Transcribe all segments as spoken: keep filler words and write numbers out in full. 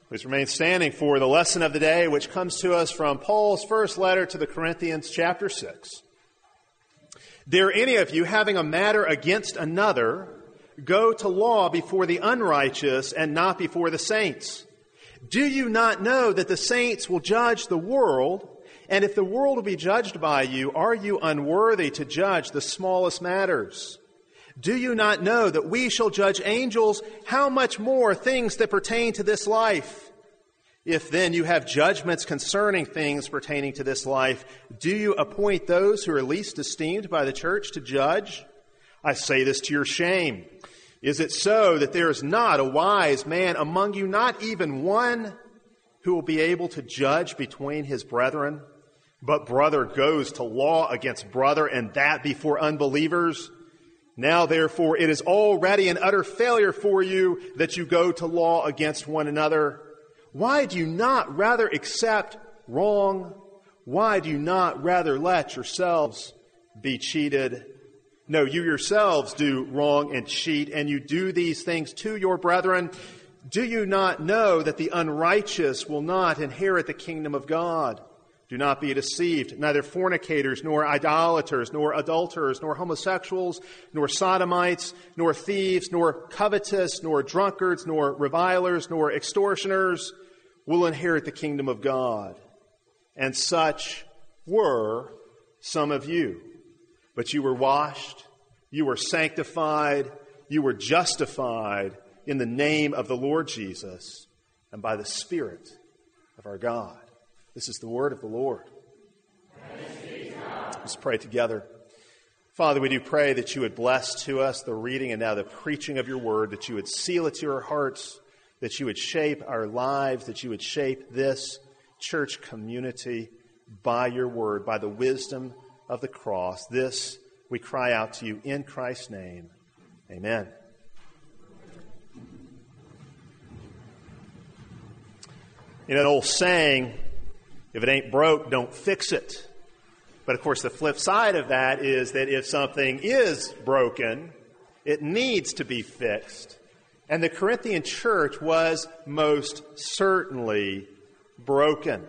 Please remain standing for the lesson of the day, which comes to us from Paul's first letter to the Corinthians, chapter six. Dare any of you, having a matter against another, go to law before the unrighteous and not before the saints? Do you not know that the saints will judge the world? And if the world will be judged by you, are you unworthy to judge the smallest matters? Do you not know that we shall judge angels? How much more things that pertain to this life? If then you have judgments concerning things pertaining to this life, do you appoint those who are least esteemed by the church to judge? I say this to your shame. Is it so that there is not a wise man among you, not even one, who will be able to judge between his brethren? But brother goes to law against brother, and that before unbelievers. Now, therefore, it is already an utter failure for you that you go to law against one another. Why do you not rather accept wrong? Why do you not rather let yourselves be cheated? No, you yourselves do wrong and cheat, and you do these things to your brethren. Do you not know that the unrighteous will not inherit the kingdom of God? Do not be deceived. Neither fornicators, nor idolaters, nor adulterers, nor homosexuals, nor sodomites, nor thieves, nor covetous, nor drunkards, nor revilers, nor extortioners will inherit the kingdom of God. And such were some of you. But you were washed, you were sanctified, you were justified in the name of the Lord Jesus and by the Spirit of our God. This is the word of the Lord. Let's pray together. Father, we do pray that you would bless to us the reading and now the preaching of your word, that you would seal it to our hearts, that you would shape our lives, that you would shape this church community by your word, by the wisdom of the cross. This we cry out to you in Christ's name. Amen. You know, an old saying, if it ain't broke, don't fix it. But of course, the flip side of that is that if something is broken, it needs to be fixed. And the Corinthian church was most certainly broken.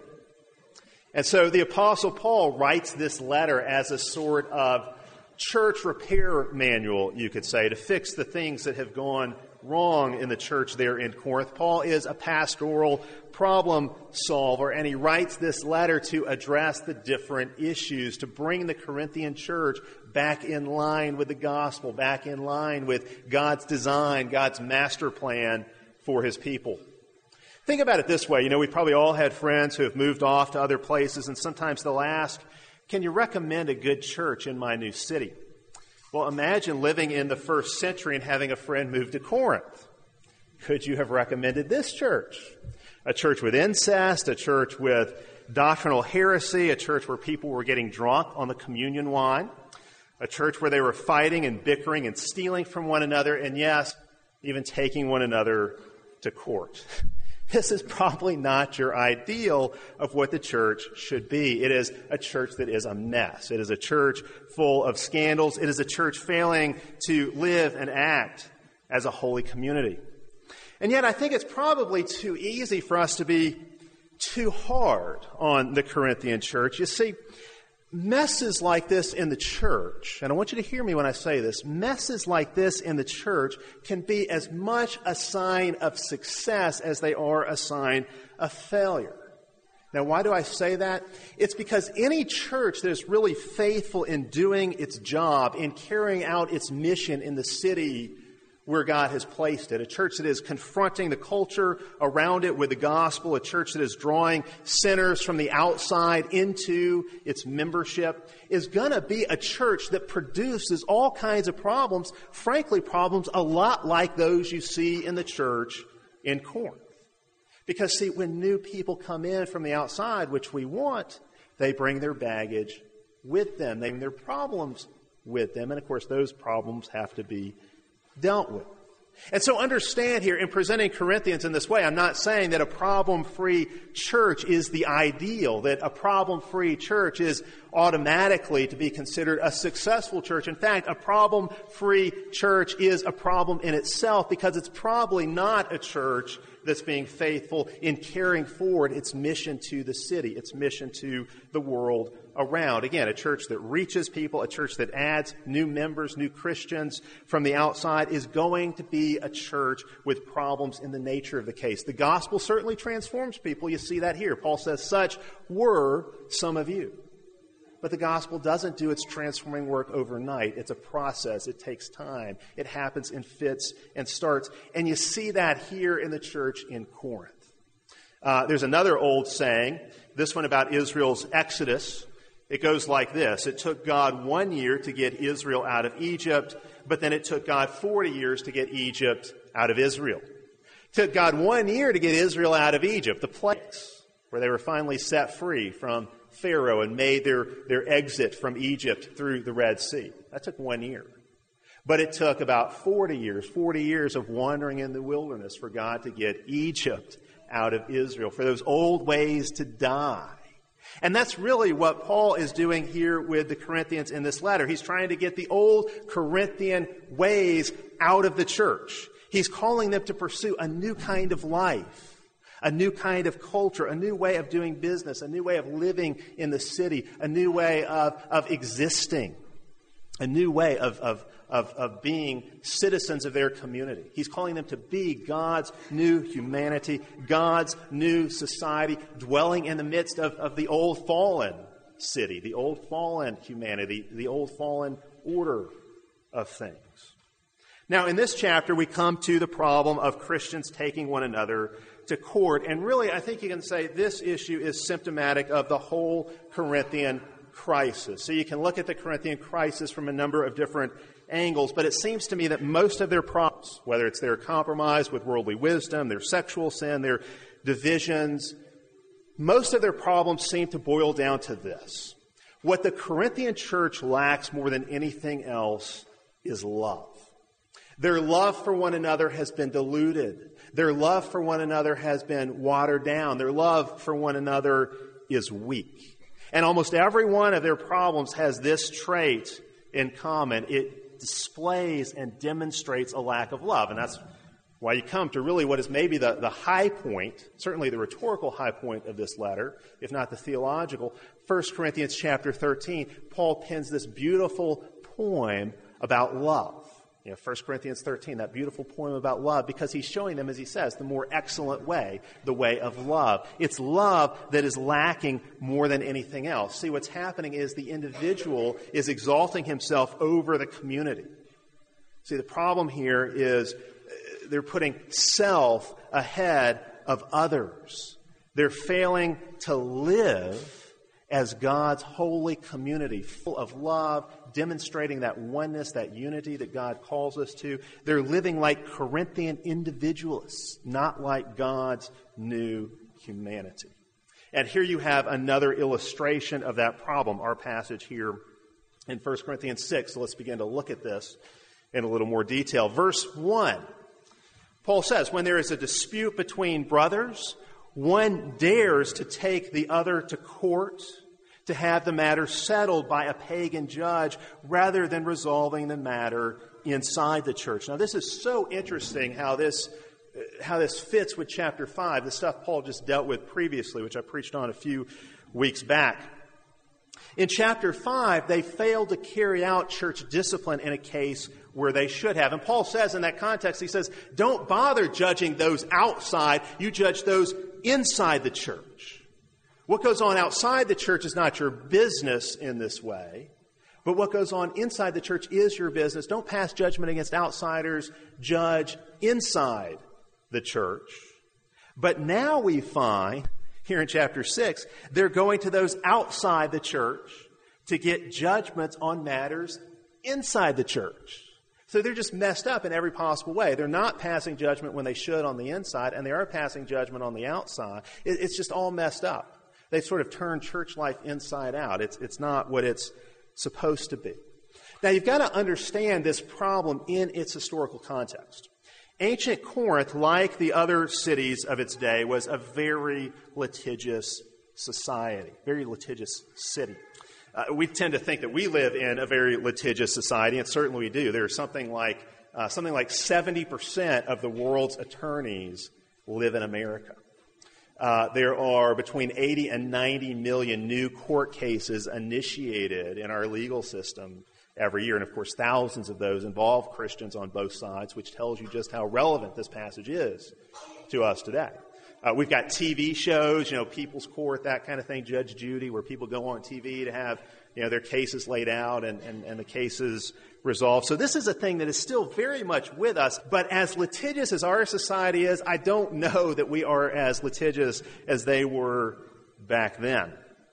And so the Apostle Paul writes this letter as a sort of church repair manual, you could say, to fix the things that have gone wrong in the church there in Corinth. Paul is a pastoral problem solver, and he writes this letter to address the different issues, to bring the Corinthian church back in line with the gospel, back in line with God's design, God's master plan for his people. Think about it this way. You know, we've probably all had friends who have moved off to other places, and sometimes they'll ask, can you recommend a good church in my new city? Well, imagine living in the first century and having a friend move to Corinth. Could you have recommended this church? A church with incest, a church with doctrinal heresy, a church where people were getting drunk on the communion wine, a church where they were fighting and bickering and stealing from one another, and yes, even taking one another to court. This is probably not your ideal of what the church should be. It is a church that is a mess. It is a church full of scandals. It is a church failing to live and act as a holy community. And yet I think it's probably too easy for us to be too hard on the Corinthian church. You see, messes like this in the church, and I want you to hear me when I say this, messes like this in the church can be as much a sign of success as they are a sign of failure. Now, why do I say that? It's because any church that is really faithful in doing its job, in carrying out its mission in the city where God has placed it, a church that is confronting the culture around it with the gospel, a church that is drawing sinners from the outside into its membership, is going to be a church that produces all kinds of problems, frankly, problems a lot like those you see in the church in Corinth. Because, see, when new people come in from the outside, which we want, they bring their baggage with them. They bring their problems with them. And, of course, those problems have to be dealt with. And so understand here, in presenting Corinthians in this way, I'm not saying that a problem-free church is the ideal, that a problem-free church is automatically to be considered a successful church. In fact, a problem-free church is a problem in itself because it's probably not a church that's being faithful in carrying forward its mission to the city, its mission to the world around. Again, a church that reaches people, a church that adds new members, new Christians from the outside is going to be a church with problems in the nature of the case. The gospel certainly transforms people. You see that here. Paul says, such were some of you. But the gospel doesn't do its transforming work overnight. It's a process. It takes time. It happens in fits and starts. And you see that here in the church in Corinth. Uh, there's another old saying, this one about Israel's exodus. It goes like this. It took God one year to get Israel out of Egypt, but then it took God forty years to get Egypt out of Israel. It took God one year to get Israel out of Egypt, the place where they were finally set free from Pharaoh and made their, their exit from Egypt through the Red Sea. That took one year. But it took about forty years, forty years of wandering in the wilderness for God to get Egypt out of Israel, for those old ways to die. And that's really what Paul is doing here with the Corinthians in this letter. He's trying to get the old Corinthian ways out of the church. He's calling them to pursue a new kind of life. A new kind of culture, a new way of doing business, a new way of living in the city, a new way of, of existing, a new way of, of, of, of being citizens of their community. He's calling them to be God's new humanity, God's new society, dwelling in the midst of, of the old fallen city, the old fallen humanity, the old fallen order of things. Now, in this chapter, we come to the problem of Christians taking one another to court. And really, I think you can say this issue is symptomatic of the whole Corinthian crisis. So you can look at the Corinthian crisis from a number of different angles, but it seems to me that most of their problems, whether it's their compromise with worldly wisdom, their sexual sin, their divisions, most of their problems seem to boil down to this. What the Corinthian church lacks more than anything else is love. Their love for one another has been diluted. Their love for one another has been watered down. Their love for one another is weak. And almost every one of their problems has this trait in common. It displays and demonstrates a lack of love. And that's why you come to really what is maybe the, the high point, certainly the rhetorical high point of this letter, if not the theological. First Corinthians chapter thirteen, Paul pens this beautiful poem about love. You know, First Corinthians thirteen, that beautiful poem about love, because he's showing them, as he says, the more excellent way, the way of love. It's love that is lacking more than anything else. See, what's happening is the individual is exalting himself over the community. See, the problem here is they're putting self ahead of others. They're failing to live as God's holy community, full of love, demonstrating that oneness, that unity that God calls us to. They're living like Corinthian individualists, not like God's new humanity. And here you have another illustration of that problem, our passage here in First Corinthians six. So let's begin to look at this in a little more detail. Verse one, Paul says, when there is a dispute between brothers, one dares to take the other to court to have the matter settled by a pagan judge rather than resolving the matter inside the church. Now, this is so interesting how this how this fits with chapter five, the stuff Paul just dealt with previously, which I preached on a few weeks back. In chapter five, they failed to carry out church discipline in a case where they should have. And Paul says in that context, he says, don't bother judging those outside. You judge those inside the church. What goes on outside the church is not your business in this way, but what goes on inside the church is your business. Don't pass judgment against outsiders. Judge inside the church. But now we find, here in chapter six, they're going to those outside the church to get judgments on matters inside the church. So they're just messed up in every possible way. They're not passing judgment when they should on the inside, and they are passing judgment on the outside. It, it's just all messed up. They sort of turn church life inside out. It's, it's not what it's supposed to be. Now, you've got to understand this problem in its historical context. Ancient Corinth, like the other cities of its day, was a very litigious society, very litigious city. Uh, we tend to think that we live in a very litigious society, and certainly we do. There's something like uh, something like seventy percent of the world's attorneys live in America. Uh, there are between eighty and ninety million new court cases initiated in our legal system every year. And, of course, thousands of those involve Christians on both sides, which tells you just how relevant this passage is to us today. Uh, we've got T V shows, you know, People's Court, that kind of thing, Judge Judy, where people go on T V to have, you know, their cases laid out and, and, and the cases resolved. So this is a thing that is still very much with us. But as litigious as our society is, I don't know that we are as litigious as they were back then.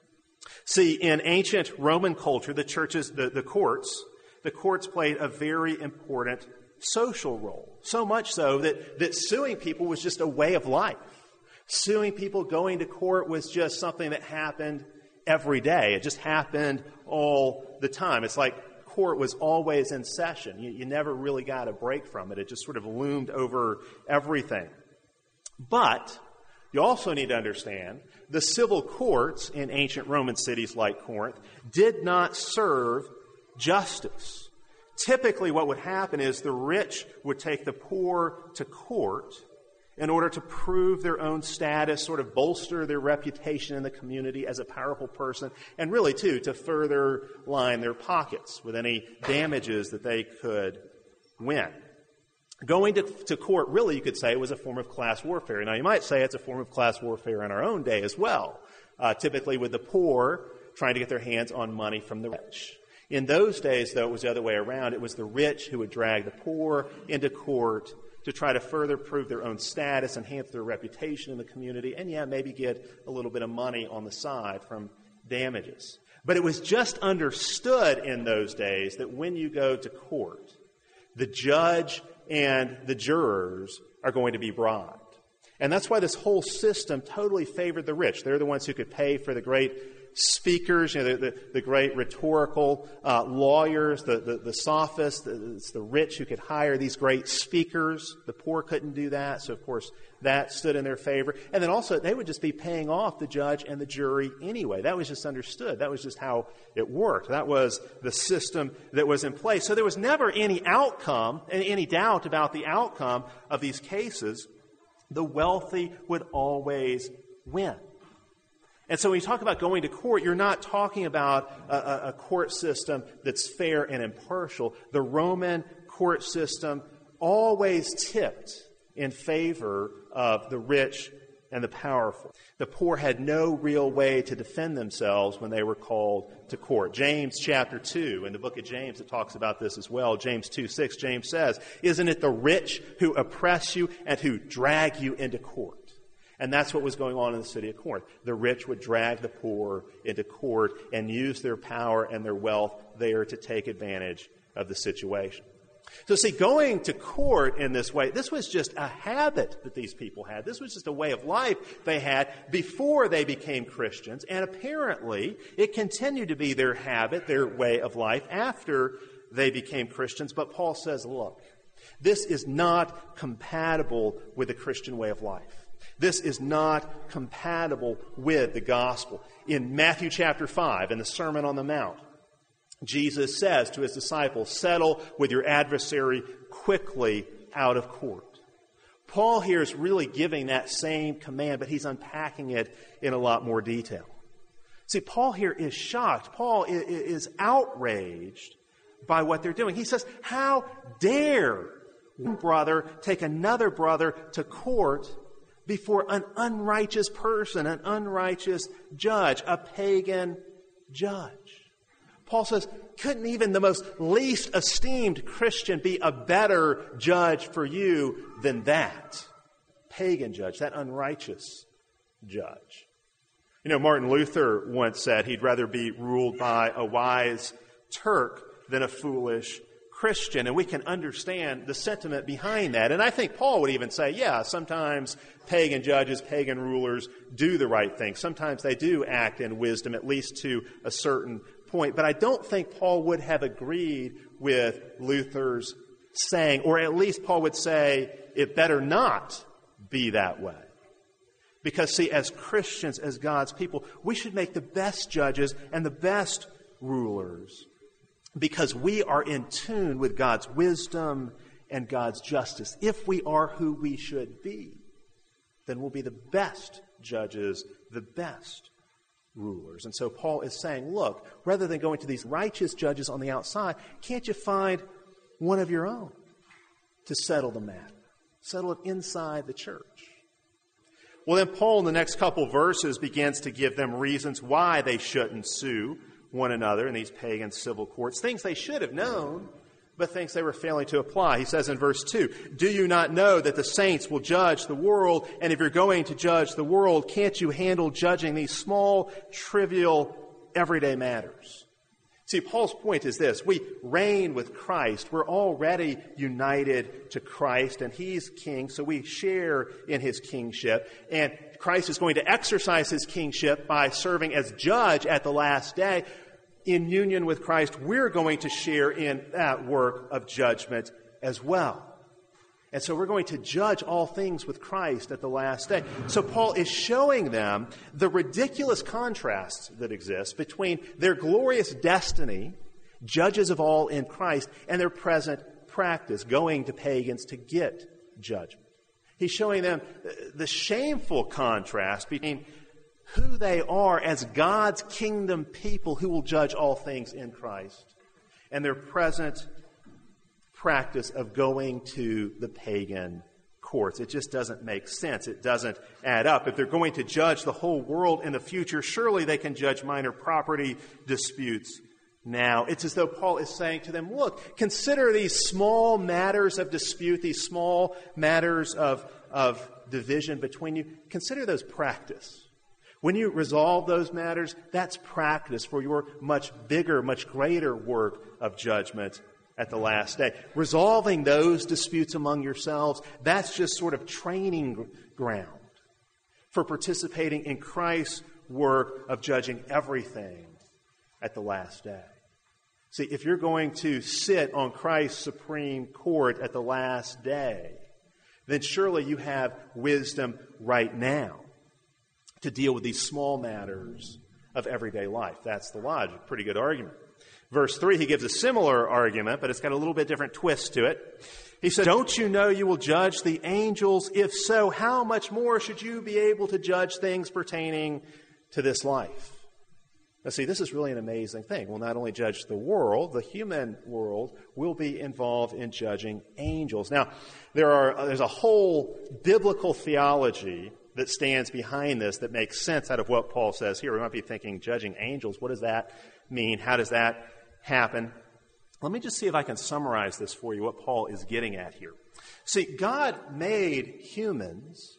See, in ancient Roman culture, the churches, the, the courts, the courts played a very important social role. So much so that, that suing people was just a way of life. Suing people, going to court was just something that happened every day. It just happened all the time. It's like court was always in session. You, you never really got a break from it. It just sort of loomed over everything. But you also need to understand the civil courts in ancient Roman cities like Corinth did not serve justice. Typically what would happen is the rich would take the poor to court in order to prove their own status, sort of bolster their reputation in the community as a powerful person, and really, too, to further line their pockets with any damages that they could win. Going to, to court, really, you could say, was a form of class warfare. Now, you might say it's a form of class warfare in our own day as well, uh, typically with the poor trying to get their hands on money from the rich. In those days, though, it was the other way around. It was the rich who would drag the poor into court to try to further prove their own status, enhance their reputation in the community, and, yeah, maybe get a little bit of money on the side from damages. But it was just understood in those days that when you go to court, the judge and the jurors are going to be bribed. And that's why this whole system totally favored the rich. They're the ones who could pay for the great speakers, you know, the, the, the great rhetorical uh, lawyers, the, the, the sophists. The, it's the rich who could hire these great speakers. The poor couldn't do that, so of course that stood in their favor. And then also they would just be paying off the judge and the jury anyway. That was just understood. That was just how it worked. That was the system that was in place. So there was never any outcome, any doubt about the outcome of these cases. The wealthy would always win. And so when you talk about going to court, you're not talking about a, a court system that's fair and impartial. The Roman court system always tipped in favor of the rich and the powerful. The poor had no real way to defend themselves when they were called to court. James chapter two, in the book of James, it talks about this as well. James two six, James says, "Isn't it the rich who oppress you and who drag you into court?" And that's what was going on in the city of Corinth. The rich would drag the poor into court and use their power and their wealth there to take advantage of the situation. So see, going to court in this way, this was just a habit that these people had. This was just a way of life they had before they became Christians. And apparently, it continued to be their habit, their way of life after they became Christians. But Paul says, look, this is not compatible with the Christian way of life. This is not compatible with the gospel. In Matthew chapter five, in the Sermon on the Mount, Jesus says to his disciples, "Settle with your adversary quickly out of court." Paul here is really giving that same command, but he's unpacking it in a lot more detail. See, Paul here is shocked. Paul is outraged by what they're doing. He says, how dare one brother take another brother to court before an unrighteous person, an unrighteous judge, a pagan judge? Paul says, couldn't even the most least esteemed Christian be a better judge for you than that pagan judge, that unrighteous judge? You know, Martin Luther once said he'd rather be ruled by a wise Turk than a foolish Christian, and we can understand the sentiment behind that. And I think Paul would even say, yeah, sometimes pagan judges, pagan rulers do the right thing. Sometimes they do act in wisdom, at least to a certain point. But I don't think Paul would have agreed with Luther's saying, or at least Paul would say, it better not be that way. Because, see, as Christians, as God's people, we should make the best judges and the best rulers, because we are in tune with God's wisdom and God's justice. If we are who we should be, then we'll be the best judges, the best rulers. And so Paul is saying, look, rather than going to these righteous judges on the outside, can't you find one of your own to settle the matter? Settle it inside the church. Well, then Paul in the next couple verses begins to give them reasons why they shouldn't sue one another in these pagan civil courts, things they should have known, but things they were failing to apply. He says in verse two, do you not know that the saints will judge the world? And if you're going to judge the world, can't you handle judging these small, trivial, everyday matters? See, Paul's point is this. We reign with Christ. We're already united to Christ, and he's king, so we share in his kingship. And Christ is going to exercise his kingship by serving as judge at the last day. In union with Christ, we're going to share in that work of judgment as well. And so we're going to judge all things with Christ at the last day. So Paul is showing them the ridiculous contrasts that exist between their glorious destiny, judges of all in Christ, and their present practice, going to pagans to get judgment. He's showing them the shameful contrast between who they are as God's kingdom people who will judge all things in Christ, and their present practice of going to the pagan courts. It just doesn't make sense. It doesn't add up. If they're going to judge the whole world in the future, surely they can judge minor property disputes now. It's as though Paul is saying to them, look, consider these small matters of dispute, these small matters of, of division between you. Consider those practice. When you resolve those matters, that's practice for your much bigger, much greater work of judgment at the last day. Resolving those disputes among yourselves, that's just sort of training ground for participating in Christ's work of judging everything at the last day. See, if you're going to sit on Christ's supreme court at the last day, then surely you have wisdom right now to deal with these small matters of everyday life. That's the logic. Pretty good argument. Verse three, he gives a similar argument, but it's got a little bit different twist to it. He said, don't you know you will judge the angels? If so, how much more should you be able to judge things pertaining to this life? Now see, this is really an amazing thing. We'll not only judge the world, the human world, we'll be involved in judging angels. Now, there are there's a whole biblical theology that stands behind this that makes sense out of what Paul says here. We might be thinking, judging angels, what does that mean? How does that happen? Let me just see if I can summarize this for you, what Paul is getting at here. See, God made humans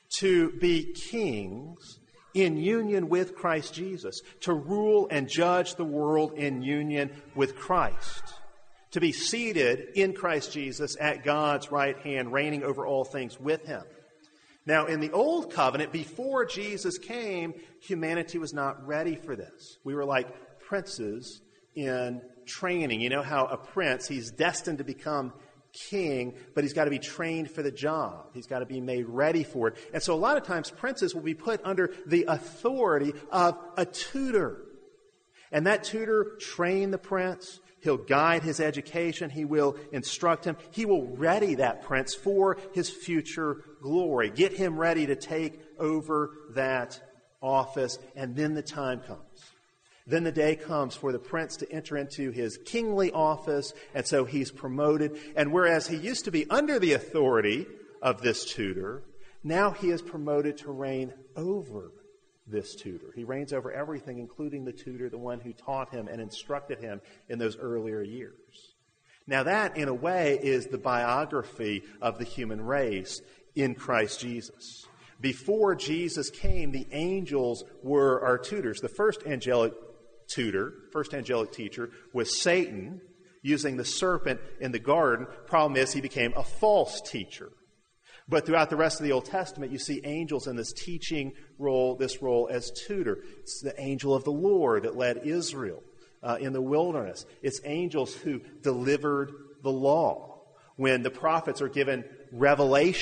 to be kings in union with Christ Jesus, to rule and judge the world in union with Christ, to be seated in Christ Jesus at God's right hand, reigning over all things with him. Now, in the Old Covenant, before Jesus came, humanity was not ready for this. We were like princes in training. You know how a prince, he's destined to become king, but he's got to be trained for the job. He's got to be made ready for it. And so a lot of times princes will be put under the authority of a tutor. And that tutor train the prince. He'll guide his education. He will instruct him. He will ready that prince for his future glory. Get him ready to take over that office. And then the time comes. Then the day comes for the prince to enter into his kingly office. And so he's promoted. And whereas he used to be under the authority of this tutor, now he is promoted to reign over this tutor. He reigns over everything, including the tutor, the one who taught him and instructed him in those earlier years. Now that, in a way, is the biography of the human race in Christ Jesus. Before Jesus came, the angels were our tutors. The first angelic tutor, first angelic teacher, was Satan, using the serpent in the garden. Problem is, he became a false teacher. But throughout the rest of the Old Testament, you see angels in this teaching role, this role as tutor. It's the angel of the Lord that led Israel uh, in the wilderness. It's angels who delivered the law. When the prophets are given revelation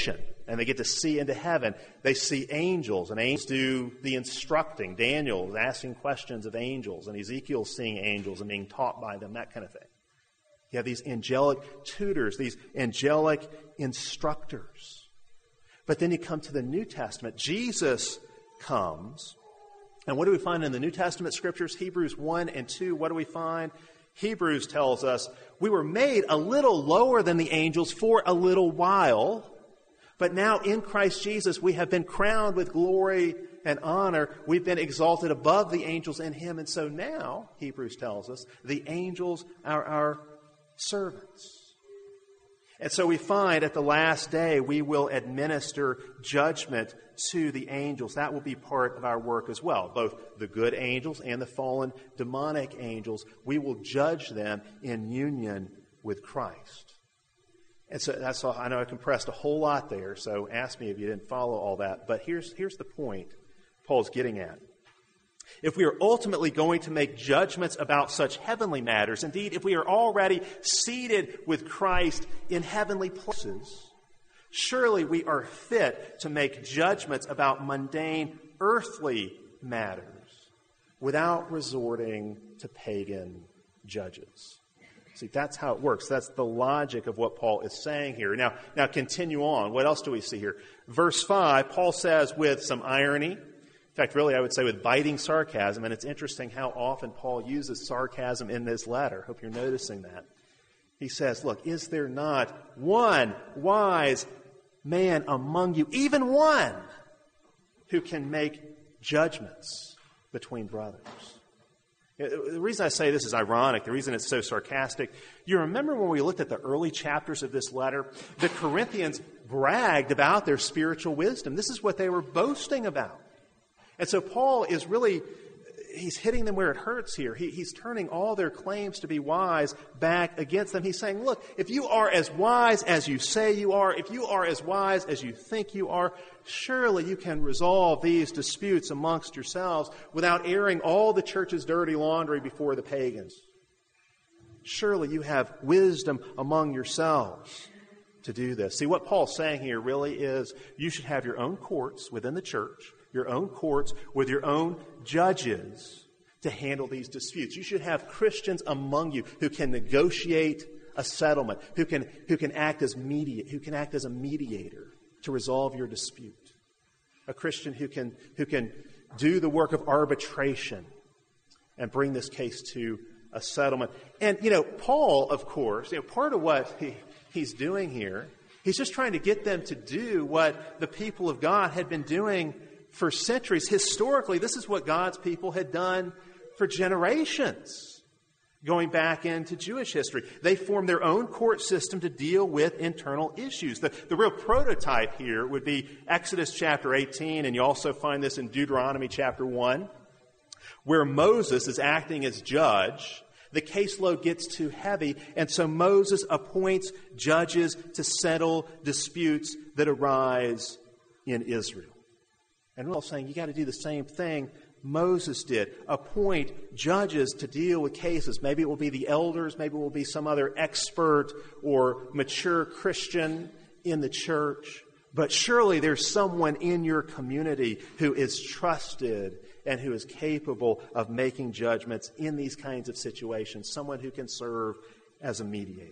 and they get to see into heaven. They see angels, and angels do the instructing. Daniel is asking questions of angels, and Ezekiel's seeing angels and being taught by them, that kind of thing. You have these angelic tutors, these angelic instructors. But then you come to the New Testament. Jesus comes, and what do we find in the New Testament scriptures? Hebrews one and two, what do we find? Hebrews tells us, we were made a little lower than the angels for a little while, but now in Christ Jesus we have been crowned with glory and honor. We've been exalted above the angels in Him. And so now, Hebrews tells us, the angels are our servants. And so we find at the last day we will administer judgment to the angels. That will be part of our work as well. Both the good angels and the fallen demonic angels, we will judge them in union with Christ. And so that's all. I know I compressed a whole lot there, so ask me if you didn't follow all that. But here's, here's the point Paul's getting at. If we are ultimately going to make judgments about such heavenly matters, indeed, if we are already seated with Christ in heavenly places, surely we are fit to make judgments about mundane earthly matters without resorting to pagan judges. See, that's how it works. That's the logic of what Paul is saying here. Now, now continue on. What else do we see here? Verse five, Paul says with some irony, in fact, really, I would say with biting sarcasm, and it's interesting how often Paul uses sarcasm in this letter. Hope you're noticing that. He says, look, is there not one wise man among you, even one, who can make judgments between brothers? The reason I say this is ironic, the reason it's so sarcastic, you remember when we looked at the early chapters of this letter, the Corinthians bragged about their spiritual wisdom. This is what they were boasting about. And so Paul is really, he's hitting them where it hurts here. He, he's turning all their claims to be wise back against them. He's saying, look, if you are as wise as you say you are, if you are as wise as you think you are, surely you can resolve these disputes amongst yourselves without airing all the church's dirty laundry before the pagans. Surely you have wisdom among yourselves to do this. See, what Paul's saying here really is you should have your own courts within the church, your own courts with your own judges to handle these disputes. You should have Christians among you who can negotiate a settlement, who can who can act as mediate, who can act as a mediator to resolve your dispute. A Christian who can who can do the work of arbitration and bring this case to a settlement. And you know, Paul, of course, you know, part of what he, he's doing here, he's just trying to get them to do what the people of God had been doing for centuries. Historically, this is what God's people had done for generations, going back into Jewish history. They formed their own court system to deal with internal issues. The, the real prototype here would be Exodus chapter eighteen, and you also find this in Deuteronomy chapter one, where Moses is acting as judge. The caseload gets too heavy, and so Moses appoints judges to settle disputes that arise in Israel. And we're all saying you got to do the same thing Moses did. Appoint judges to deal with cases. Maybe it will be the elders. Maybe it will be some other expert or mature Christian in the church. But surely there's someone in your community who is trusted and who is capable of making judgments in these kinds of situations. Someone who can serve as a mediator.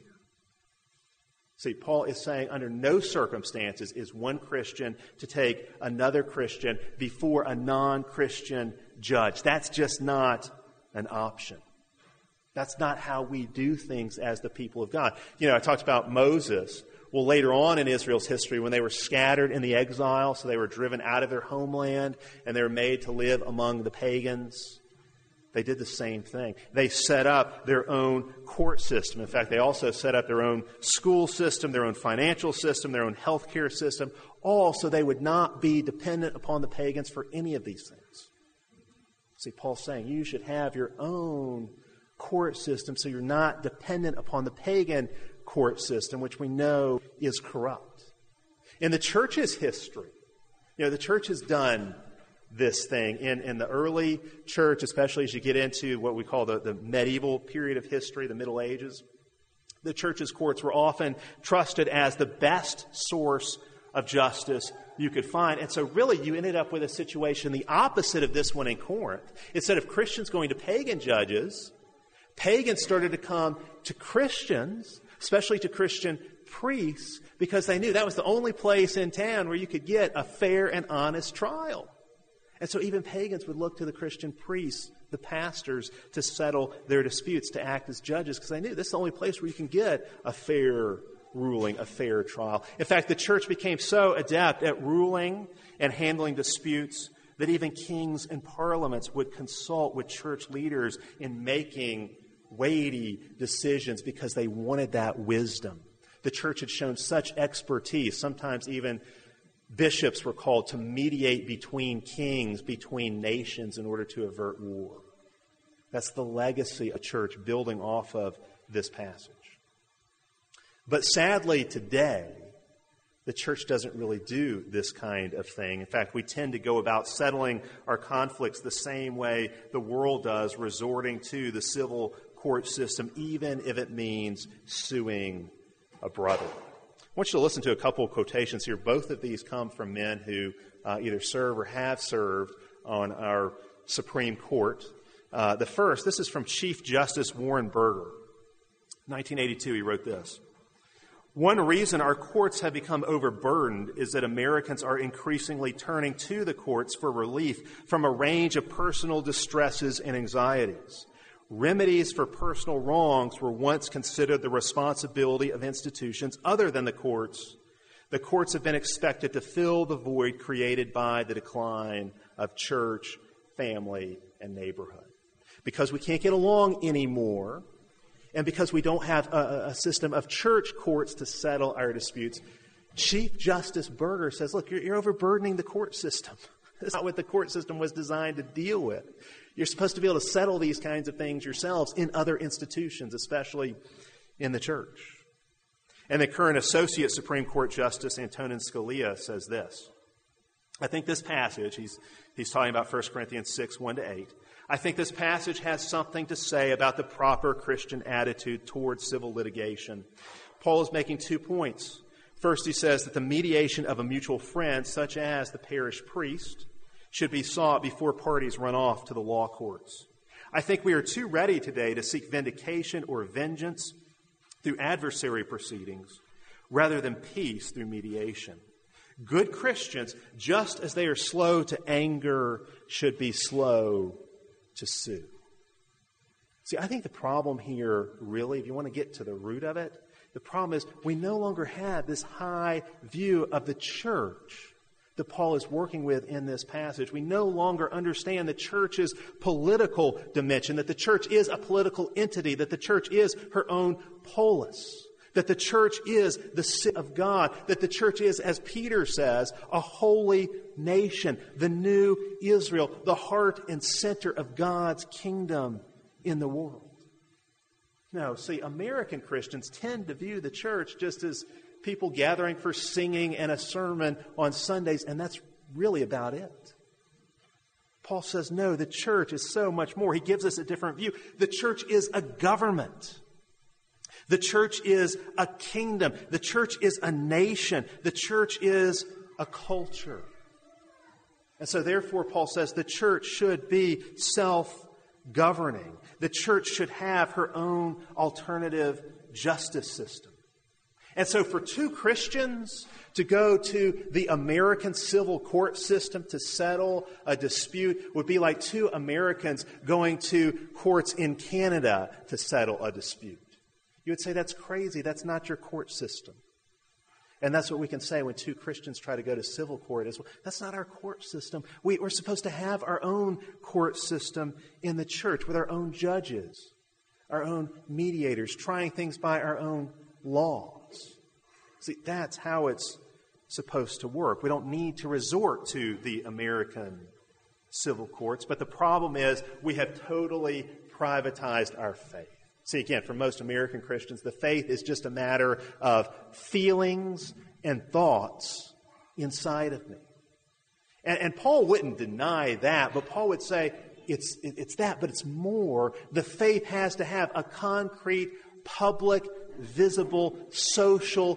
See, Paul is saying under no circumstances is one Christian to take another Christian before a non-Christian judge. That's just not an option. That's not how we do things as the people of God. You know, I talked about Moses. Well, later on in Israel's history, when they were scattered in the exile, so they were driven out of their homeland and they were made to live among the pagans, they did the same thing. They set up their own court system. In fact, they also set up their own school system, their own financial system, their own healthcare system, all so they would not be dependent upon the pagans for any of these things. See, Paul's saying you should have your own court system so you're not dependent upon the pagan court system, which we know is corrupt. In the church's history, you know, the church has done this thing. In, in the early church, especially as you get into what we call the, the medieval period of history, the Middle Ages, the church's courts were often trusted as the best source of justice you could find. And so really you ended up with a situation the opposite of this one in Corinth. Instead of Christians going to pagan judges, pagans started to come to Christians, especially to Christian priests, because they knew that was the only place in town where you could get a fair and honest trial. And so even pagans would look to the Christian priests, the pastors, to settle their disputes, to act as judges, because they knew this is the only place where you can get a fair ruling, a fair trial. In fact, the church became so adept at ruling and handling disputes that even kings and parliaments would consult with church leaders in making weighty decisions because they wanted that wisdom. The church had shown such expertise. Sometimes even bishops were called to mediate between kings, between nations, in order to avert war. That's the legacy of church building off of this passage. But sadly, today, the church doesn't really do this kind of thing. In fact, we tend to go about settling our conflicts the same way the world does, resorting to the civil court system, even if it means suing a brother. I want you to listen to a couple of quotations here. Both of these come from men who uh, either serve or have served on our Supreme Court. Uh, the first, this is from Chief Justice Warren Burger. nineteen eighty-two, he wrote this. One reason our courts have become overburdened is that Americans are increasingly turning to the courts for relief from a range of personal distresses and anxieties. Remedies for personal wrongs were once considered the responsibility of institutions other than the courts. The courts have been expected to fill the void created by the decline of church, family, and neighborhood. Because we can't get along anymore, and because we don't have a, a system of church courts to settle our disputes, Chief Justice Burger says, look, you're, you're overburdening the court system. That's not what the court system was designed to deal with. You're supposed to be able to settle these kinds of things yourselves in other institutions, especially in the church. And the current Associate Supreme Court Justice Antonin Scalia says this. I think this passage, he's, he's talking about First Corinthians six, one to eight, I think this passage has something to say about the proper Christian attitude towards civil litigation. Paul is making two points. First, he says that the mediation of a mutual friend, such as the parish priest, should be sought before parties run off to the law courts. I think we are too ready today to seek vindication or vengeance through adversary proceedings rather than peace through mediation. Good Christians, just as they are slow to anger, should be slow to sue. See, I think the problem here, really, if you want to get to the root of it, the problem is we no longer have this high view of the church that Paul is working with in this passage. We no longer understand the church's political dimension, that the church is a political entity, that the church is her own polis, that the church is the city of God, that the church is, as Peter says, a holy nation, the new Israel, the heart and center of God's kingdom in the world. No, see, American Christians tend to view the church just as people gathering for singing and a sermon on Sundays, and that's really about it. Paul says, no, the church is so much more. He gives us a different view. The church is a government. The church is a kingdom. The church is a nation. The church is a culture. And so therefore, Paul says the church should be self-governing. The church should have her own alternative justice system. And so for two Christians to go to the American civil court system to settle a dispute would be like two Americans going to courts in Canada to settle a dispute. You would say, that's crazy. That's not your court system. And that's what we can say when two Christians try to go to civil court as well. That's not our court system. We, we're supposed to have our own court system in the church with our own judges, our own mediators, trying things by our own laws. See, that's how it's supposed to work. We don't need to resort to the American civil courts, but the problem is we have totally privatized our faith. See, again, for most American Christians, the faith is just a matter of feelings and thoughts inside of me. And, and Paul wouldn't deny that, but Paul would say it's, it, it's that, but it's more. The faith has to have a concrete, public, visible, social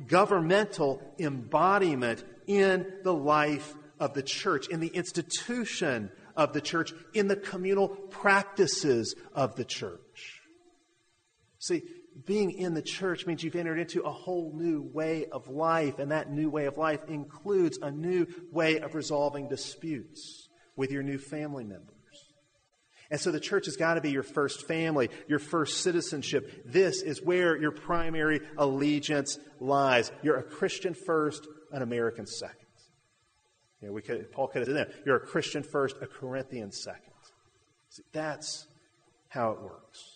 governmental embodiment in the life of the church, in the institution of the church, in the communal practices of the church. See, being in the church means you've entered into a whole new way of life, and that new way of life includes a new way of resolving disputes with your new family members. And so the church has got to be your first family, your first citizenship. This is where your primary allegiance lies. You're a Christian first, an American second. You know, we could, Paul could have said that. You're a Christian first, a Corinthian second. See, that's how it works.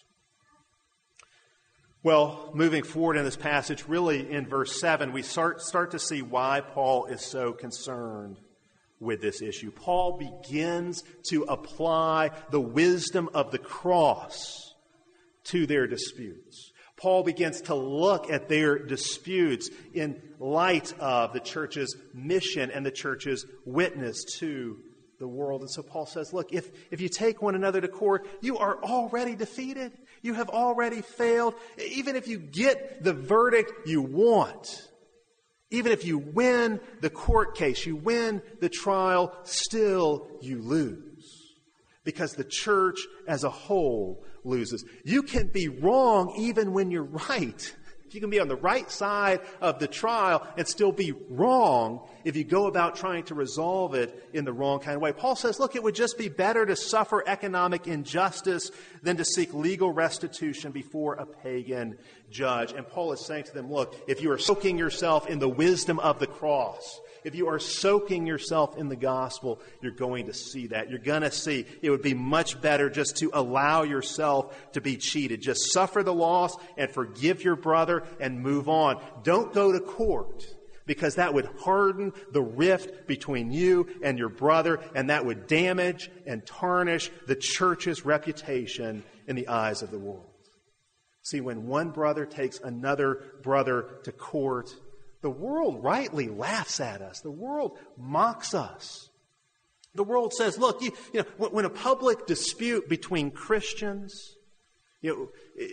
Well, moving forward in this passage, really in verse seven, we start, start to see why Paul is so concerned with this issue. Paul begins to apply the wisdom of the cross to their disputes. Paul begins to look at their disputes in light of the church's mission and the church's witness to the world. And so Paul says, look, if, if you take one another to court, you are already defeated. You have already failed. Even if you get the verdict you want, even if you win the court case, you win the trial, still you lose. Because the church as a whole loses. You can be wrong even when you're right. You can be on the right side of the trial and still be wrong if you go about trying to resolve it in the wrong kind of way. Paul says, look, it would just be better to suffer economic injustice than to seek legal restitution before a pagan judge. And Paul is saying to them, look, if you are soaking yourself in the wisdom of the cross, if you are soaking yourself in the gospel, you're going to see that. You're going to see it would be much better just to allow yourself to be cheated. Just suffer the loss and forgive your brother and move on. Don't go to court, because that would harden the rift between you and your brother, and that would damage and tarnish the church's reputation in the eyes of the world. See, when one brother takes another brother to court, the world rightly laughs at us. The world mocks us. The world says, look, you, you know, when a public dispute between Christians, you know,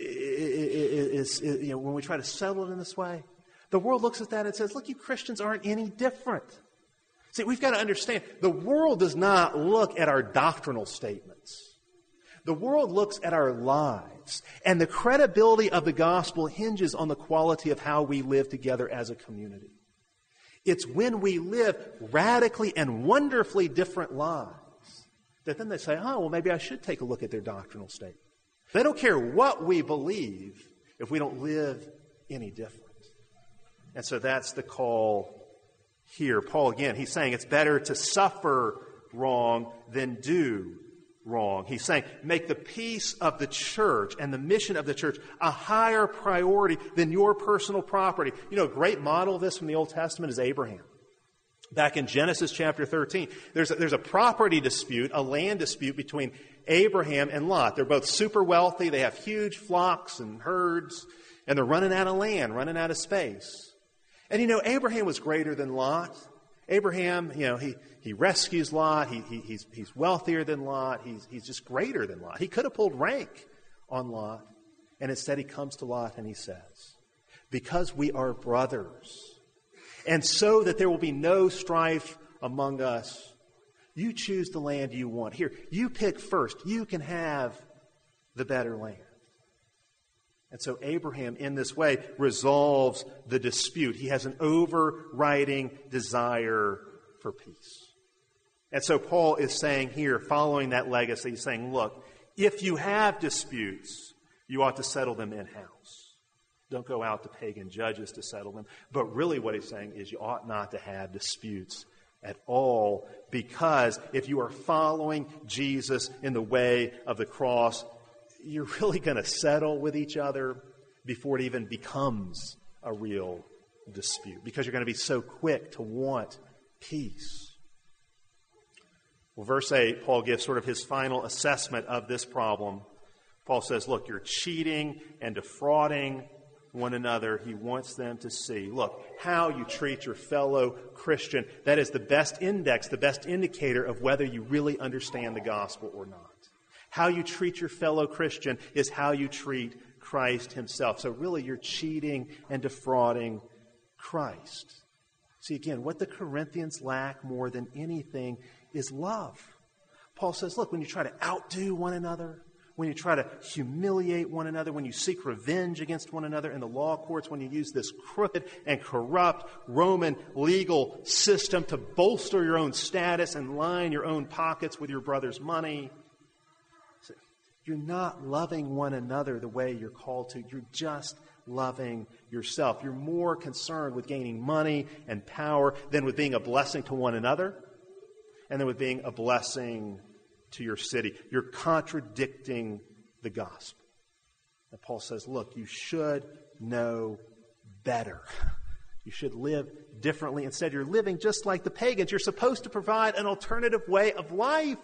is, you know, when we try to settle it in this way, the world looks at that and says, look, you Christians aren't any different. See, we've got to understand, the world does not look at our doctrinal statements. The world looks at our lives, and the credibility of the gospel hinges on the quality of how we live together as a community. It's when we live radically and wonderfully different lives that then they say, oh, well, maybe I should take a look at their doctrinal statement. They don't care what we believe if we don't live any different. And so that's the call here. Paul, again, he's saying it's better to suffer wrong than do wrong. He's saying make the peace of the church and the mission of the church a higher priority than your personal property. You know, a great model of this from the Old Testament is Abraham. Back in Genesis chapter thirteen, there's a, there's a property dispute, a land dispute between Abraham and Lot. They're both super wealthy. They have huge flocks and herds, and they're running out of land, running out of space. And you know, Abraham was greater than Lot. Abraham, you know, he, he rescues Lot. He, he, he's, he's wealthier than Lot. He's, he's just greater than Lot. He could have pulled rank on Lot. And instead he comes to Lot and he says, because we are brothers, and so that there will be no strife among us, you choose the land you want. Here, you pick first. You can have the better land. And so Abraham, in this way, resolves the dispute. He has an overriding desire for peace. And so Paul is saying here, following that legacy, he's saying, look, if you have disputes, you ought to settle them in-house. Don't go out to pagan judges to settle them. But really what he's saying is you ought not to have disputes at all, because if you are following Jesus in the way of the cross, you're really going to settle with each other before it even becomes a real dispute, because you're going to be so quick to want peace. Well, verse eight, Paul gives sort of his final assessment of this problem. Paul says, look, you're cheating and defrauding one another. He wants them to see, look, how you treat your fellow Christian. That is the best index, the best indicator of whether you really understand the gospel or not. How you treat your fellow Christian is how you treat Christ himself. So really, you're cheating and defrauding Christ. See, again, what the Corinthians lack more than anything is love. Paul says, look, when you try to outdo one another, when you try to humiliate one another, when you seek revenge against one another in the law courts, when you use this crooked and corrupt Roman legal system to bolster your own status and line your own pockets with your brother's money, you're not loving one another the way you're called to. You're just loving yourself. You're more concerned with gaining money and power than with being a blessing to one another and then with being a blessing to your city. You're contradicting the gospel. And Paul says, look, you should know better. You should live differently. Instead, you're living just like the pagans. You're supposed to provide an alternative way of life,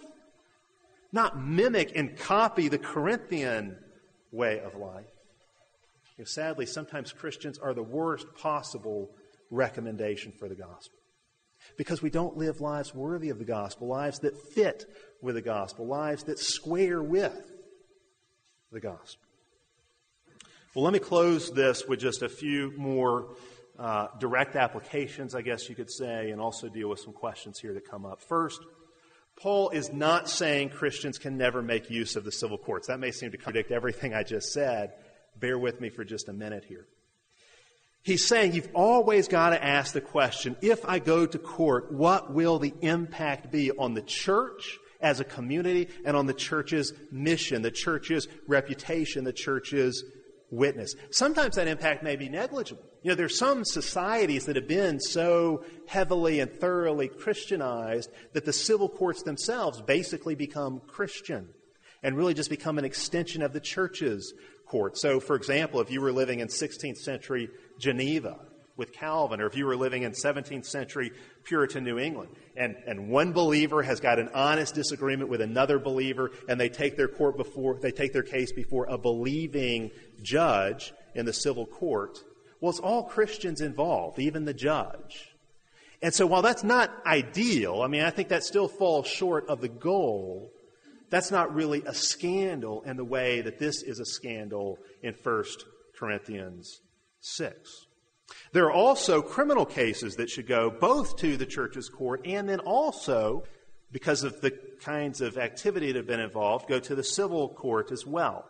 not mimic and copy the Corinthian way of life. You know, sadly, sometimes Christians are the worst possible recommendation for the gospel because we don't live lives worthy of the gospel, lives that fit with the gospel, lives that square with the gospel. Well, let me close this with just a few more uh, direct applications, I guess you could say, and also deal with some questions here that come up. First, Paul is not saying Christians can never make use of the civil courts. That may seem to contradict everything I just said. Bear with me for just a minute here. He's saying you've always got to ask the question, if I go to court, what will the impact be on the church as a community and on the church's mission, the church's reputation, the church's witness? Sometimes that impact may be negligible. You know, there's some societies that have been so heavily and thoroughly Christianized that the civil courts themselves basically become Christian and really just become an extension of the church's court. So, for example, if you were living in sixteenth century Geneva with Calvin, or if you were living in seventeenth century Puritan New England, and, and one believer has got an honest disagreement with another believer, and they take their court before they take their case before a believing judge in the civil court, well, it's all Christians involved, even the judge. And so while that's not ideal, I mean, I think that still falls short of the goal. That's not really a scandal in the way that this is a scandal in First Corinthians six. There are also criminal cases that should go both to the church's court and then also, because of the kinds of activity that have been involved, go to the civil court as well.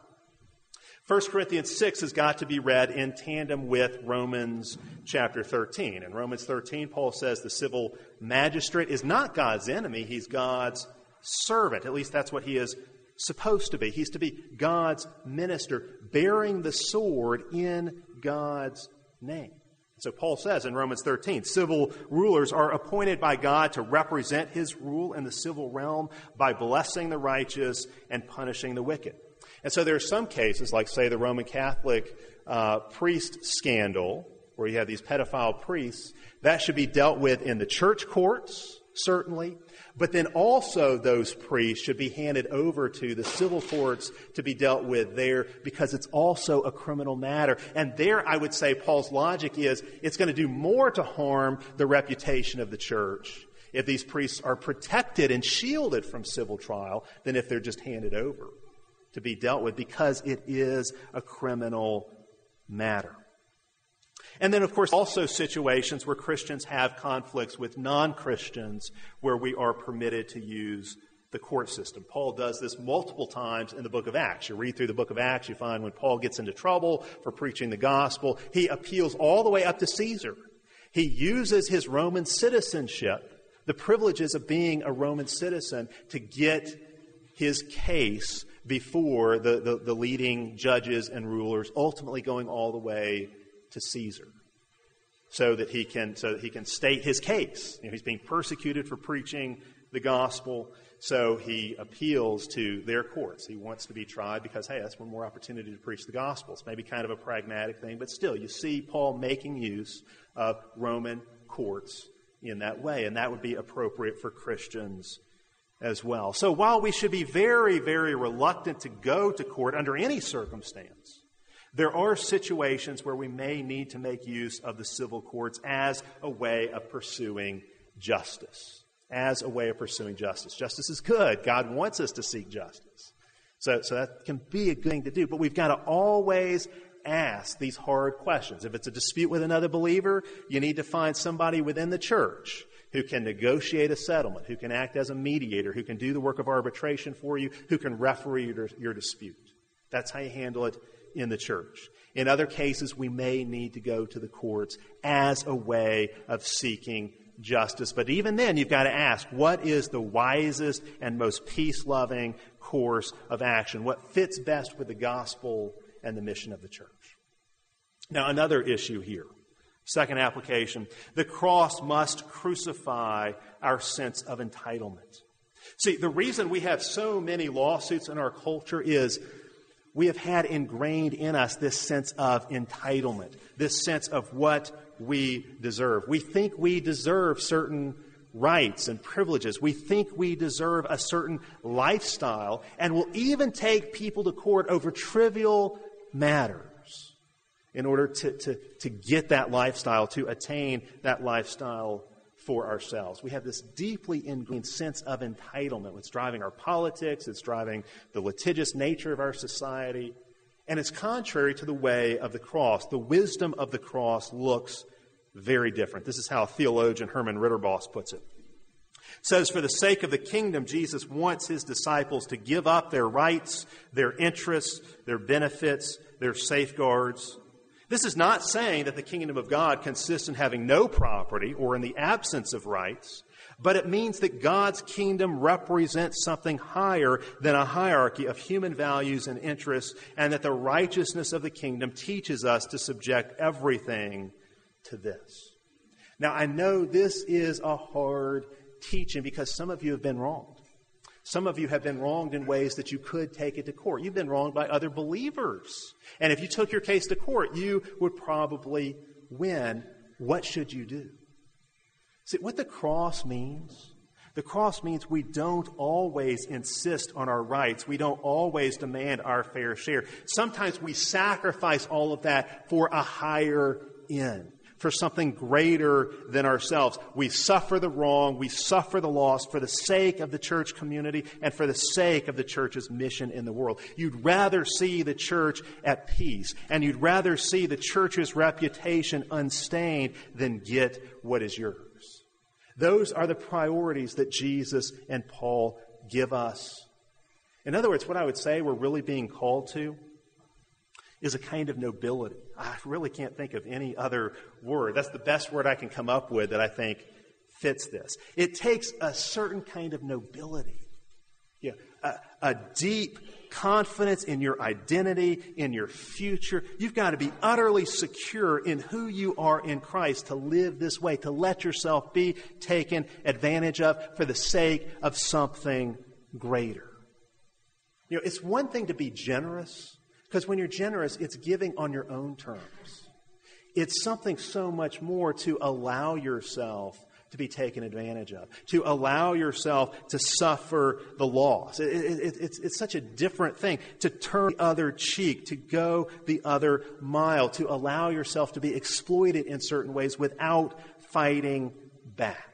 First Corinthians six has got to be read in tandem with Romans chapter thirteen. In Romans thirteen, Paul says the civil magistrate is not God's enemy, he's God's servant. At least that's what he is supposed to be. He's to be God's minister, bearing the sword in God's name. So Paul says in Romans thirteen, civil rulers are appointed by God to represent his rule in the civil realm by blessing the righteous and punishing the wicked. And so there are some cases, like, say, the Roman Catholic uh, priest scandal, where you have these pedophile priests, that should be dealt with in the church courts, certainly. But then also those priests should be handed over to the civil courts to be dealt with there, because it's also a criminal matter. And there, I would say, Paul's logic is it's going to do more to harm the reputation of the church if these priests are protected and shielded from civil trial than if they're just handed over to be dealt with, because it is a criminal matter. And then, of course, also situations where Christians have conflicts with non-Christians where we are permitted to use the court system. Paul does this multiple times in the book of Acts. You read through the book of Acts, you find when Paul gets into trouble for preaching the gospel, he appeals all the way up to Caesar. He uses his Roman citizenship, the privileges of being a Roman citizen, to get his case before the, the, the leading judges and rulers, ultimately going all the way to Caesar, so that he can so that he can state his case. You know, he's being persecuted for preaching the gospel, so he appeals to their courts. He wants to be tried because, hey, that's one more opportunity to preach the gospel. It's maybe kind of a pragmatic thing, but still, you see Paul making use of Roman courts in that way, and that would be appropriate for Christians as well. So while we should be very, very reluctant to go to court under any circumstance, there are situations where we may need to make use of the civil courts as a way of pursuing justice. As a way of pursuing justice. Justice is good. God wants us to seek justice. So, so that can be a good thing to do. But we've got to always ask these hard questions. If it's a dispute with another believer, you need to find somebody within the church who can negotiate a settlement, who can act as a mediator, who can do the work of arbitration for you, who can referee your, your dispute. That's how you handle it in the church. In other cases, we may need to go to the courts as a way of seeking justice. But even then, you've got to ask, what is the wisest and most peace-loving course of action? What fits best with the gospel and the mission of the church? Now, another issue here. Second application, the cross must crucify our sense of entitlement. See, the reason we have so many lawsuits in our culture is we have had ingrained in us this sense of entitlement, this sense of what we deserve. We think we deserve certain rights and privileges. We think we deserve a certain lifestyle, and will even take people to court over trivial matters in order to, to, to get that lifestyle, to attain that lifestyle for ourselves. We have this deeply ingrained sense of entitlement. It's driving our politics. It's driving the litigious nature of our society. And it's contrary to the way of the cross. The wisdom of the cross looks very different. This is how theologian Herman Ritterboss puts it. It says, for the sake of the kingdom, Jesus wants his disciples to give up their rights, their interests, their benefits, their safeguards. This is not saying that the kingdom of God consists in having no property or in the absence of rights, but it means that God's kingdom represents something higher than a hierarchy of human values and interests, and that the righteousness of the kingdom teaches us to subject everything to this. Now, I know this is a hard teaching because some of you have been wronged. Some of you have been wronged in ways that you could take it to court. You've been wronged by other believers. And if you took your case to court, you would probably win. What should you do? See, what the cross means, the cross means we don't always insist on our rights. We don't always demand our fair share. Sometimes we sacrifice all of that for a higher end, for something greater than ourselves. We suffer the wrong, we suffer the loss for the sake of the church community and for the sake of the church's mission in the world. You'd rather see the church at peace, and you'd rather see the church's reputation unstained than get what is yours. Those are the priorities that Jesus and Paul give us. In other words, what I would say we're really being called to is a kind of nobility. I really can't think of any other word. That's the best word I can come up with that I think fits this. It takes a certain kind of nobility. Yeah, a, a deep confidence in your identity, in your future. You've got to be utterly secure in who you are in Christ to live this way, to let yourself be taken advantage of for the sake of something greater. You know, it's one thing to be generous, because when you're generous, it's giving on your own terms. It's something so much more to allow yourself to be taken advantage of, to allow yourself to suffer the loss. It, it, it, it's, it's such a different thing to turn the other cheek, to go the other mile, to allow yourself to be exploited in certain ways without fighting back.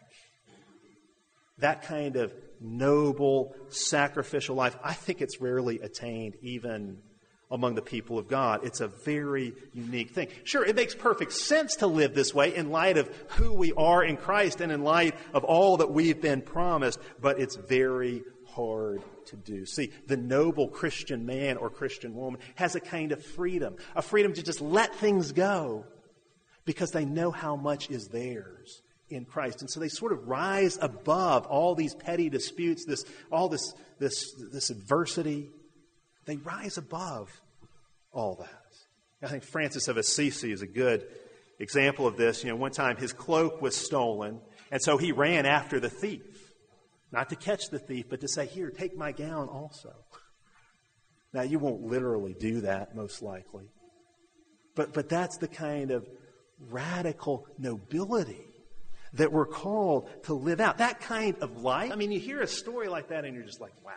That kind of noble, sacrificial life, I think it's rarely attained even among the people of God. It's a very unique thing. Sure, it makes perfect sense to live this way in light of who we are in Christ and in light of all that we've been promised, but it's very hard to do. See, the noble Christian man or Christian woman has a kind of freedom, a freedom to just let things go because they know how much is theirs in Christ. And so they sort of rise above all these petty disputes, this all this this this adversity. They rise above all that. I think Francis of Assisi is a good example of this. You know, one time his cloak was stolen, and so he ran after the thief. Not to catch the thief, but to say, here, take my gown also. Now, you won't literally do that, most likely. But, but that's the kind of radical nobility that we're called to live out. That kind of life. I mean, you hear a story like that, and you're just like, wow.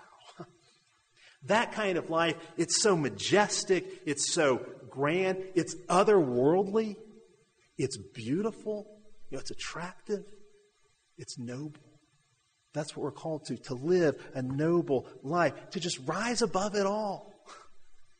That kind of life, it's so majestic, it's so grand, it's otherworldly, it's beautiful, you know, it's attractive, it's noble. That's what we're called to, to live a noble life, to just rise above it all.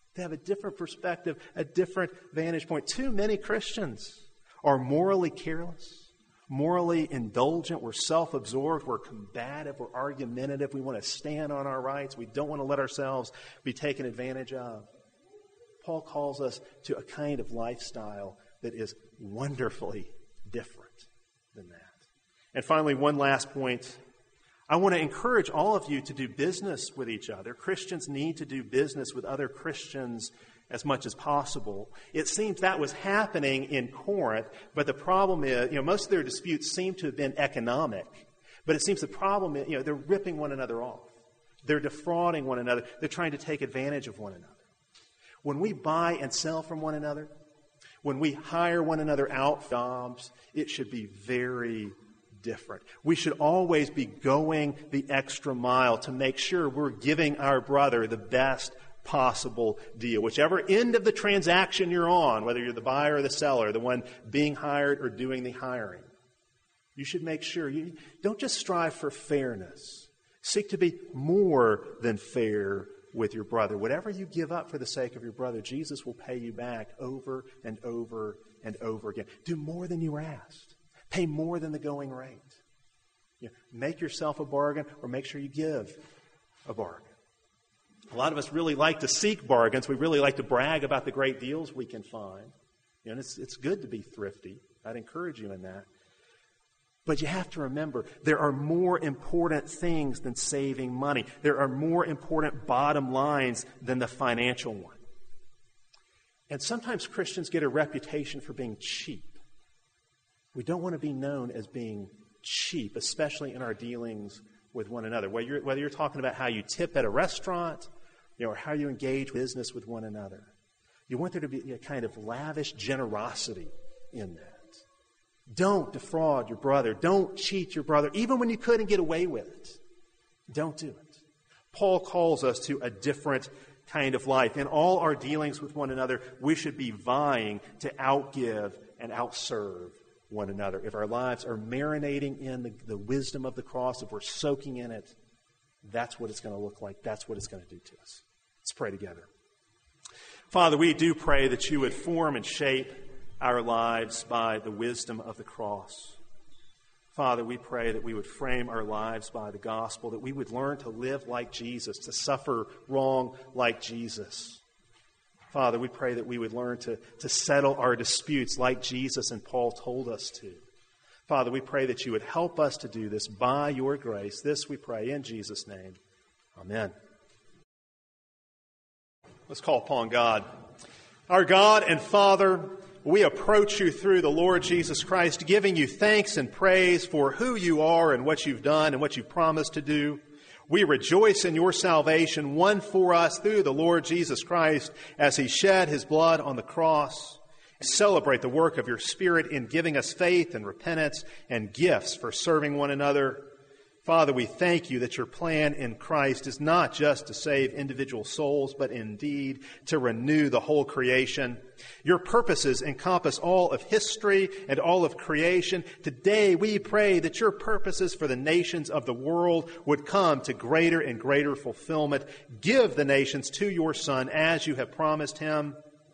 They have a different perspective, a different vantage point. Too many Christians are morally careless, morally indulgent. We're self-absorbed. We're combative. We're argumentative. We want to stand on our rights. We don't want to let ourselves be taken advantage of. Paul calls us to a kind of lifestyle that is wonderfully different than that. And finally, one last point. I want to encourage all of you to do business with each other. Christians need to do business with other Christians as much as possible. It seems that was happening in Corinth, but the problem is, you know, most of their disputes seem to have been economic, but it seems the problem is, you know, they're ripping one another off. They're defrauding one another. They're trying to take advantage of one another. When we buy and sell from one another, when we hire one another out for jobs, it should be very different. We should always be going the extra mile to make sure we're giving our brother the best possible deal. Whichever end of the transaction you're on, whether you're the buyer or the seller, the one being hired or doing the hiring, you should make sure you don't just strive for fairness. Seek to be more than fair with your brother. Whatever you give up for the sake of your brother, Jesus will pay you back over and over and over again. Do more than you were asked. Pay more than the going rate. You know, make yourself a bargain or make sure you give a bargain. A lot of us really like to seek bargains. We really like to brag about the great deals we can find. You know, and it's, it's good to be thrifty. I'd encourage you in that. But you have to remember, there are more important things than saving money. There are more important bottom lines than the financial one. And sometimes Christians get a reputation for being cheap. We don't want to be known as being cheap, especially in our dealings with one another. Whether you're, whether you're talking about how you tip at a restaurant, you know, or how you engage business with one another. You want there to be a kind of lavish generosity in that. Don't defraud your brother. Don't cheat your brother, even when you couldn't get away with it. Don't do it. Paul calls us to a different kind of life. In all our dealings with one another, we should be vying to outgive and outserve one another. If our lives are marinating in the, the wisdom of the cross, if we're soaking in it, that's what it's going to look like. That's what it's going to do to us. Let's pray together. Father, we do pray that you would form and shape our lives by the wisdom of the cross. Father, we pray that we would frame our lives by the gospel, that we would learn to live like Jesus, to suffer wrong like Jesus. Father, we pray that we would learn to, to settle our disputes like Jesus and Paul told us to. Father, we pray that you would help us to do this by your grace. This we pray in Jesus' name. Amen. Let's call upon God. Our God and Father, we approach you through the Lord Jesus Christ, giving you thanks and praise for who you are and what you've done and what you've promised to do. We rejoice in your salvation, won for us through the Lord Jesus Christ as he shed his blood on the cross. Celebrate the work of your Spirit in giving us faith and repentance and gifts for serving one another. Father, we thank you that your plan in Christ is not just to save individual souls, but indeed to renew the whole creation. Your purposes encompass all of history and all of creation. Today we pray that your purposes for the nations of the world would come to greater and greater fulfillment. Give the nations to your Son as you have promised him.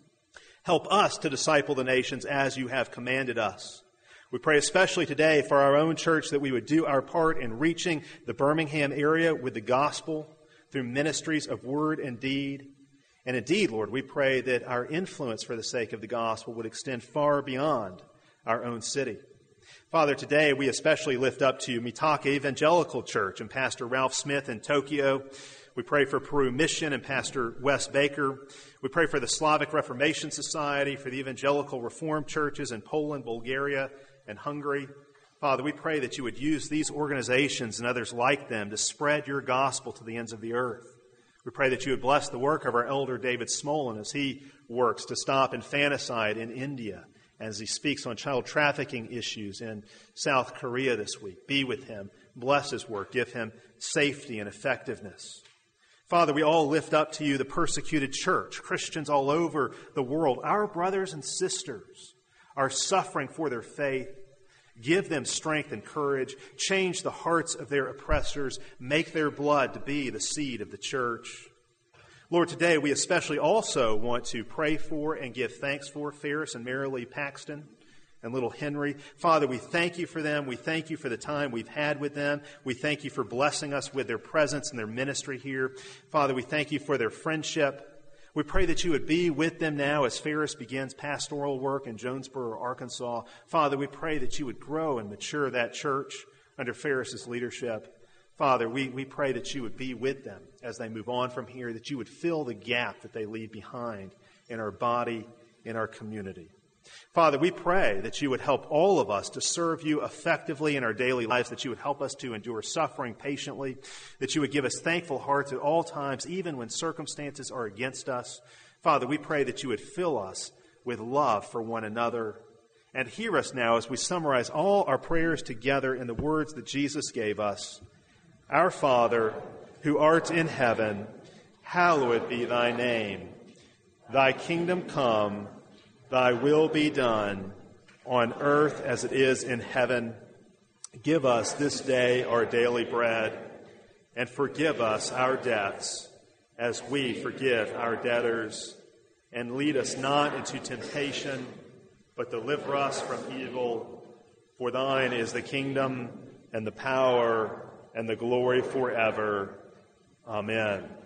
Help us to disciple the nations as you have commanded us. We pray especially today for our own church that we would do our part in reaching the Birmingham area with the gospel through ministries of word and deed. And indeed, Lord, we pray that our influence for the sake of the gospel would extend far beyond our own city. Father, today we especially lift up to you Mitaka Evangelical Church and Pastor Ralph Smith in Tokyo. We pray for Peru Mission and Pastor Wes Baker. We pray for the Slavic Reformation Society, for the Evangelical Reformed churches in Poland, Bulgaria, and Hungary. Father, we pray that you would use these organizations and others like them to spread your gospel to the ends of the earth. We pray that you would bless the work of our elder David Smolin as he works to stop infanticide in India, as he speaks on child trafficking issues in South Korea this week. Be with him. Bless his work. Give him safety and effectiveness. Father, we all lift up to you the persecuted church, Christians all over the world. Our brothers and sisters are suffering for their faith. Give them strength and courage. Change the hearts of their oppressors. Make their blood to be the seed of the church. Lord, today we especially also want to pray for and give thanks for Ferris and Marilee Paxton and little Henry. Father, we thank you for them. We thank you for the time we've had with them. We thank you for blessing us with their presence and their ministry here. Father, we thank you for their friendship. We pray that you would be with them now as Ferris begins pastoral work in Jonesboro, Arkansas. Father, we pray that you would grow and mature that church under Ferris's leadership. Father, we, we pray that you would be with them as they move on from here, that you would fill the gap that they leave behind in our body, in our community. Father, we pray that you would help all of us to serve you effectively in our daily lives, that you would help us to endure suffering patiently, that you would give us thankful hearts at all times, even when circumstances are against us. Father, we pray that you would fill us with love for one another. And hear us now as we summarize all our prayers together in the words that Jesus gave us. Our Father, who art in heaven, hallowed be thy name. Thy kingdom come, thy will be done, on earth as it is in heaven. Give us this day our daily bread, and forgive us our debts, as we forgive our debtors. And lead us not into temptation, but deliver us from evil. For thine is the kingdom, and the power, and the glory forever. Amen.